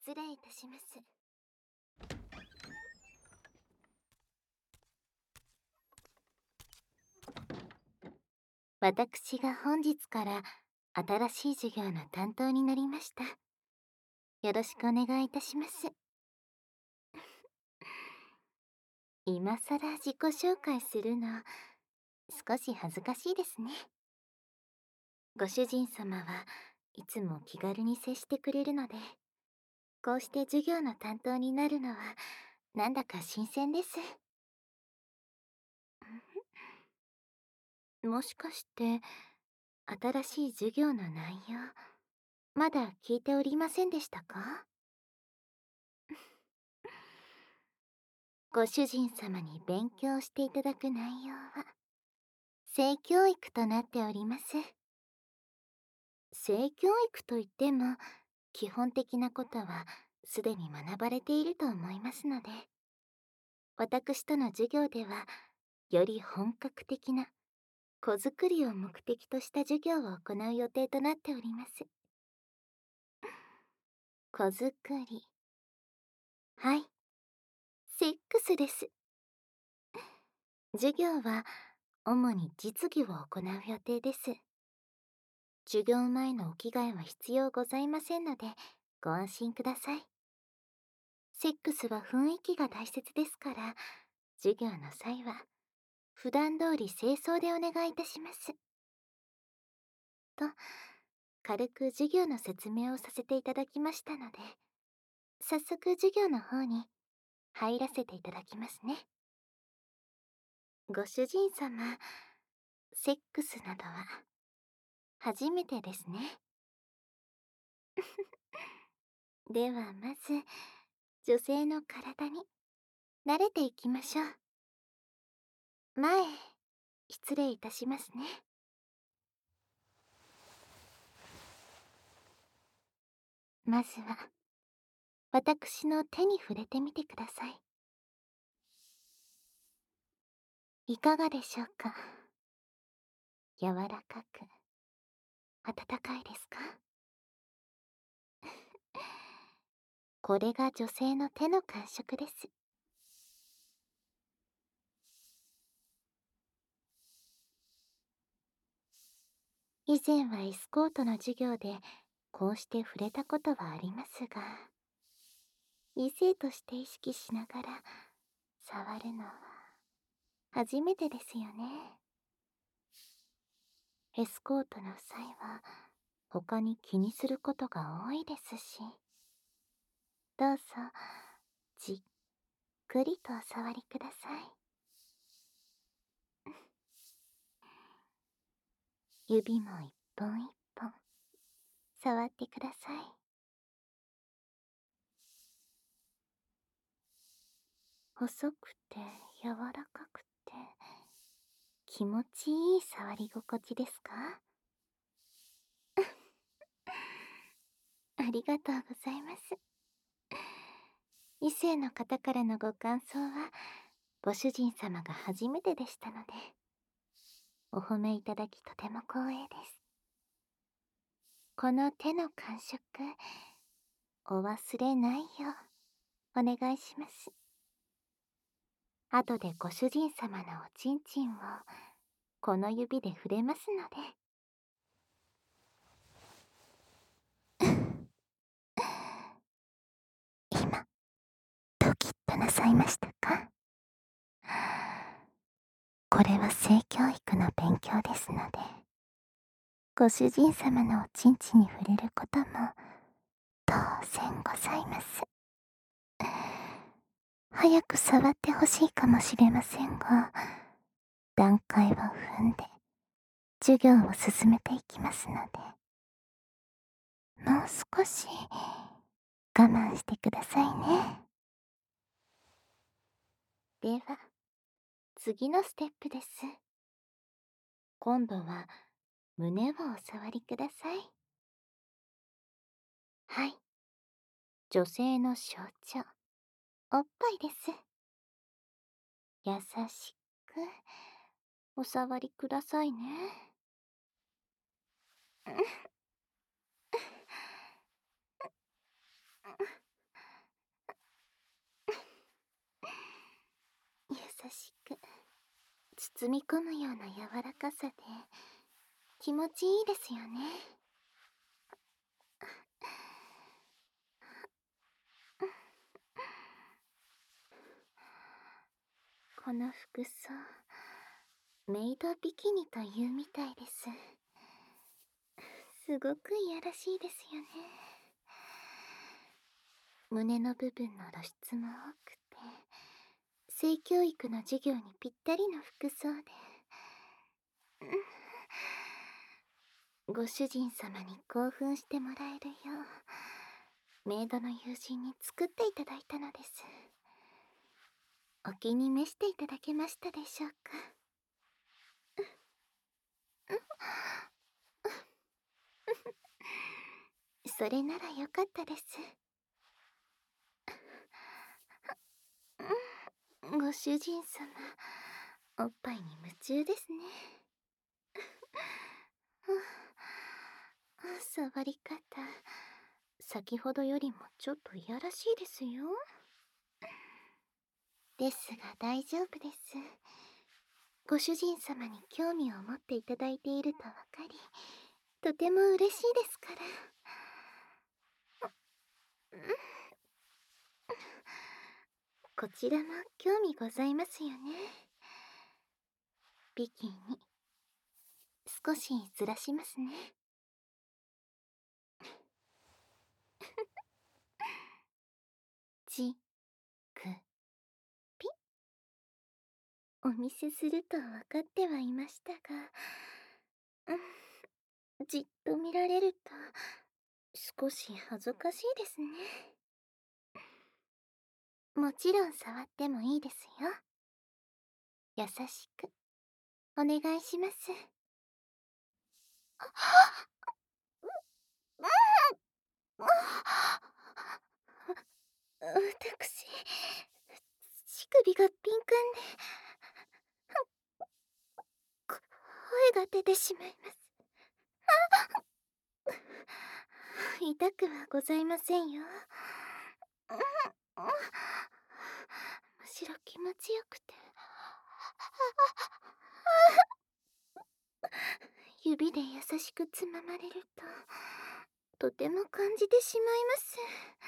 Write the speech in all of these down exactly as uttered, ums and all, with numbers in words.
失礼いたします。私が本日から新しい授業の担当になりました。よろしくお願いいたします。今さら自己紹介するの、少し恥ずかしいですね。ご主人様はいつも気軽に接してくれるので、こうして授業の担当になるのはなんだか新鮮です。もしかして新しい授業の内容、まだ聞いておりませんでしたか？ご主人様に勉強していただく内容は性教育となっております。性教育といっても基本的なことはすでに学ばれていると思いますので、私との授業ではより本格的な子作りを目的とした授業を行う予定となっております。子作り、はい、セックスです。授業は主に実技を行う予定です。授業前のお着替えは必要ございませんのでご安心ください。セックスは雰囲気が大切ですから、授業の際は普段通り清掃でお願いいたします。と、軽く授業の説明をさせていただきましたので、早速授業の方に入らせていただきますね。ご主人様、セックスなどは初めてですね。ではまず、女性の体に慣れていきましょう。前、失礼いたしますね。まずは、私の手に触れてみてください。いかがでしょうか？柔らかく、温かいですか？これが女性の手の感触です。以前はエスコートの授業でこうして触れたことはありますが、異性として意識しながら触るのは初めてですよね。エスコートの際は他に気にすることが多いですし、どうぞじっくりとお触りください。指も一本一本触ってください。細くて柔らかくて気持ちいい触り心地ですか？ありがとうございます。異性の方からのご感想はご主人様が初めてでしたので、お褒めいただきとても光栄です。この手の感触、お忘れないようお願いします。後でご主人様のおちんちんをこの指で触れますので。今、ドキッとなさいましたか？これは性教育の勉強ですので、ご主人様のおちんちんに触れることも当然ございます。早く触ってほしいかもしれませんが、段階を踏んで授業を進めていきますので、もう少し我慢してくださいね。では、次のステップです。今度は胸をお触りください。はい。女性の象徴、おっぱいです。優しくお触りくださいね。 包み込むような柔らかさで気持ちいいですよね。この服装、メイドビキニというみたいです。すごくいやらしいですよね。胸の部分の露出も多くて、性教育の授業にぴったりの服装で、ご主人様に興奮してもらえるよう、メイドの友人に作っていただいたのです。お気に召していただけましたでしょうか。それならよかったです。ご主人様、おっぱいに夢中ですね。触り方、先ほどよりもちょっといやらしいですよ。ですが大丈夫です。ご主人様に興味を持っていただいているとわかり、とても嬉しいですから。こちらも興味ございますよね。ビキニ、少しずらしますね。ち、く、ぴ。お見せすると分かってはいましたが、うん、じっと見られると少し恥ずかしいですね。もちろん触ってもいいですよ。優しくお願いします。私、乳首が敏感で、こ声が出てしまいます。痛くはございませんよ。むしろ気持ちよくて、指で優しくつままれるととても感じてしまいます。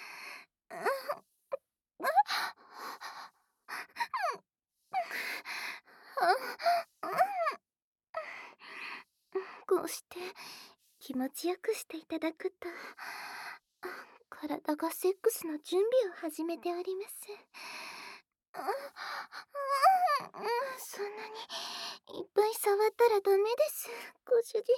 こうして気持ちよくしていただくと、体がセックスの準備を始めております。そんなにいっぱい触ったらダメです、ご主人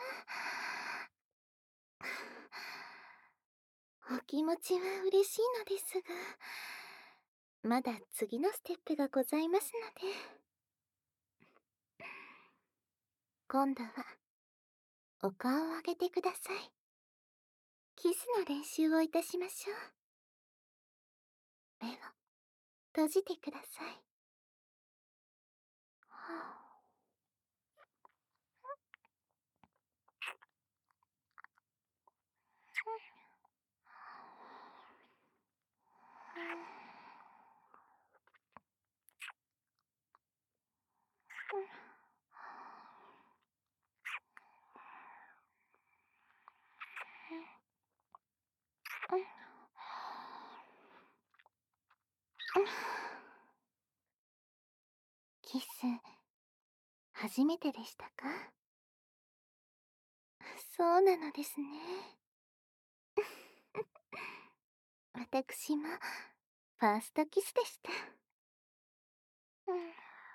様。お気持ちは嬉しいのですが、まだ次のステップがございますので。今度はお顔を上げてください。キスの練習をいたしましょう。目を閉じてください。キス、初めてでしたか？そうなのですね。私もファーストキスでした。うん、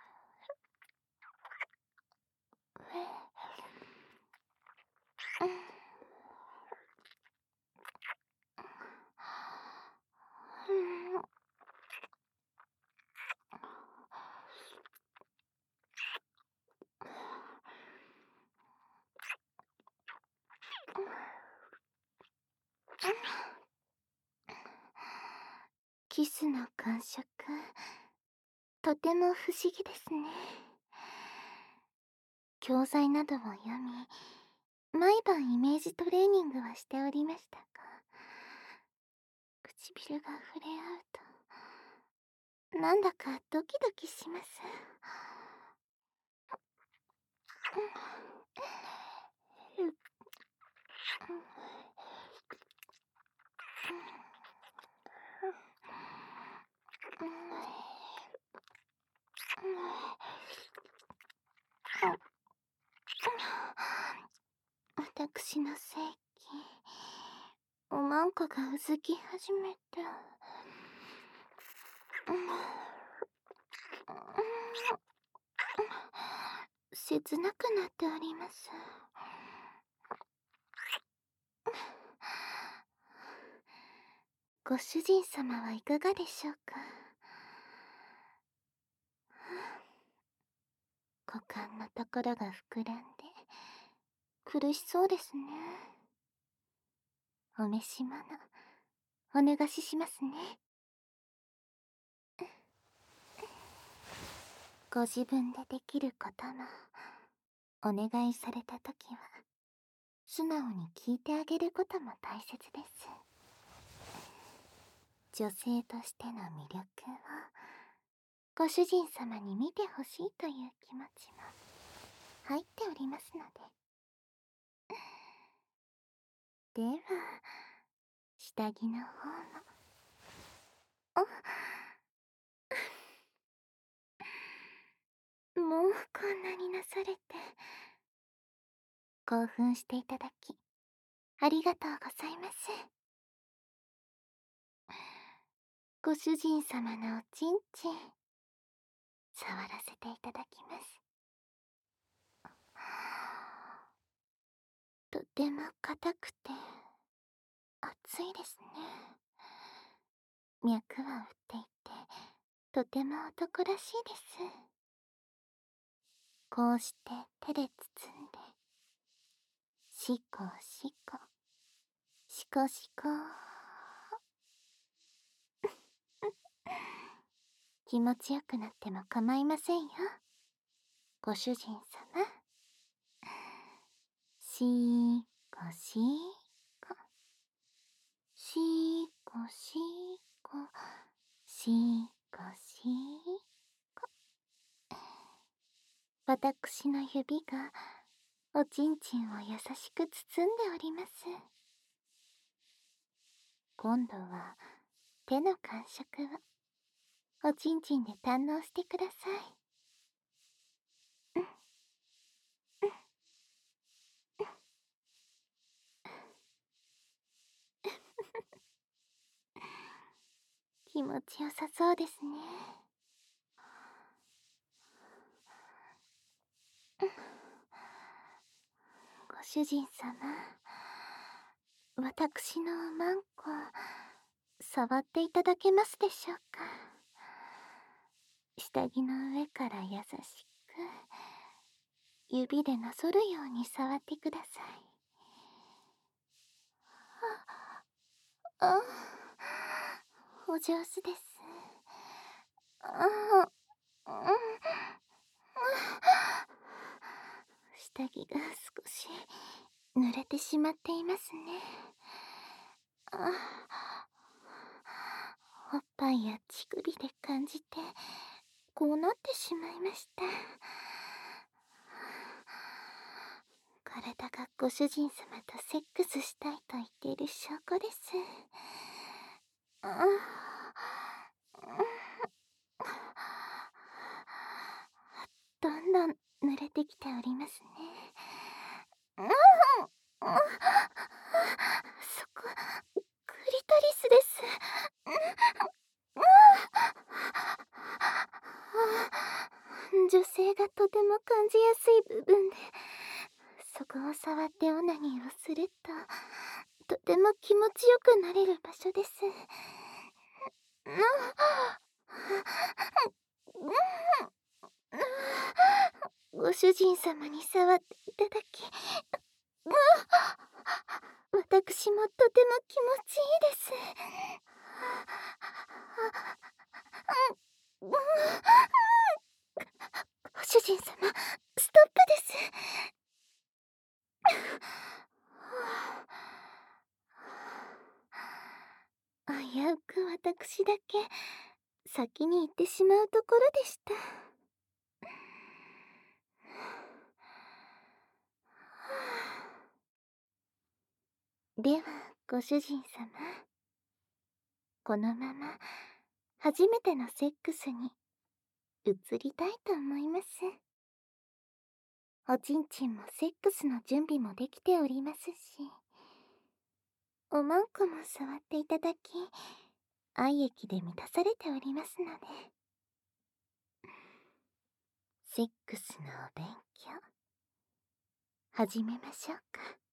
キスの感触、とても不思議ですね。教材などを読み、毎晩イメージトレーニングはしておりましたが、唇が触れ合うとなんだかドキドキします。 私の性器、おまんこがうずき始めた。切なくなっております。ご主人様はいかがでしょうか。股間のところが膨らんで苦しそうですね。お召し物お願ししますね。ご自分でできることもお願いされたときは素直に聞いてあげることも大切です。女性としての魅力をご主人様に見てほしいという気持ちも入っておりますので。では下着の方も。あもうこんなになされて。興奮していただきありがとうございます。ご主人様のおちんちん触らせていただきます。とても硬くて熱いですね。脈は打っていてとても男らしいです。こうして手で包んでしこしこしこしこ気持ちよくなっても構いませんよ、ご主人様。しーこしーこしーこしーこしーこしーこ。私の指がおちんちんを優しく包んでおります。今度は手の感触をおちんちんで堪能してください。気持ちよさそうですね。ご主人様、私のおまんこ触っていただけますでしょうか。下着の上から優しく指でなぞるように触ってください。ああ、お上手です。ああ、うん、下着が少し濡れてしまっていますね。あ、おっぱいや乳首で感じてこうなってしまいました。体がご主人様とセックスしたいと言っている証拠です。あ、どんどん濡れてきておりますね。うん、そこクリトリスです。女性がとても感じやすい部分で、そこを触ってオナニーをするととても気持ちよくなれる場所です。ご主人様に触っていただき、私もとても気持ちいいです。ご主人様、ストップです。危うく私だけ先に行ってしまうところでした。 では、ご主人様。このまま、初めてのセックスに、移りたいと思います。おちんちんもセックスの準備もできておりますし、おまんこも触っていただき、愛液で満たされておりますので。セックスのお勉強、始めましょうか。